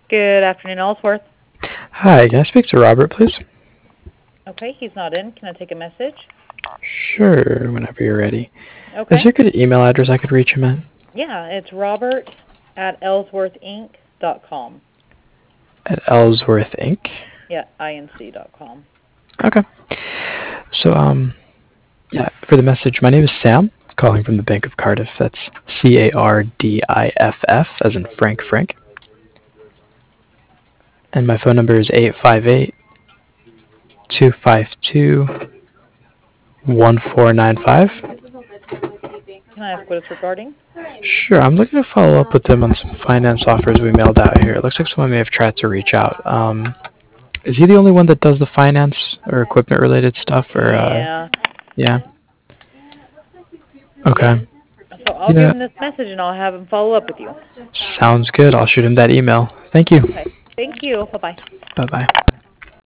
Good afternoon, Ellsworth. Hi, can I speak to Robert, please? Okay, he's not in. Can I take a message? Sure, whenever you're ready. Okay. Is there a good email address I could reach him at? Yeah, it's Robert at ellsworthinc.com. At Ellsworth Inc.? Yeah, inc.com. Okay. So, yeah, for the message, my name is Sam, calling from the Bank of Cardiff. That's Cardiff, as in Frank. And my phone number is 858-252-1495. Can I ask what it's regarding? Sure, I'm looking to follow up with them on some finance offers we mailed out here. It looks like someone may have tried to reach out. Is he the only one that does the finance or equipment related stuff, or Yeah. yeah? Okay. So I'll give Yeah, him this message and I'll have him follow up with you. sounds good. I'll shoot him that email. Thank you. Okay. Thank you. Bye-bye. Bye-bye.